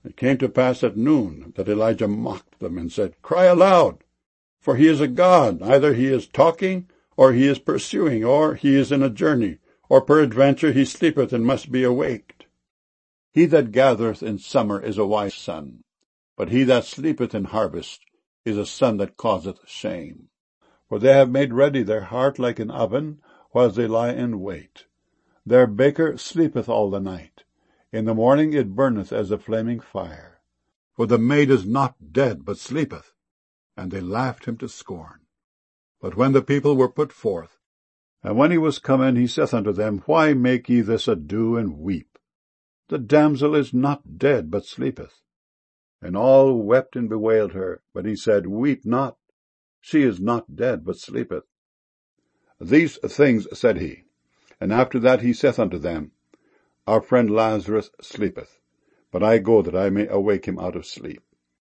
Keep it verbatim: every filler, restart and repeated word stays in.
It came to pass at noon that Elijah mocked them and said, Cry aloud, for he is a god. Either he is talking, or he is pursuing, or he is in a journey, or peradventure he sleepeth and must be awaked. He that gathereth in summer is a wise son, but he that sleepeth in harvest is a son that causeth shame. For they have made ready their heart like an oven, whilst they lie in wait. Their baker sleepeth all the night. In the morning it burneth as a flaming fire. For the maid is not dead, but sleepeth. And they laughed him to scorn. But when the people were put forth, and when he was come in, he saith unto them, Why make ye this ado, and weep? The damsel is not dead, but sleepeth. And all wept and bewailed her. But he said, Weep not. She is not dead, but sleepeth. These things said he. And after that he saith unto them, Our friend Lazarus sleepeth, but I go that I may awake him out of sleep.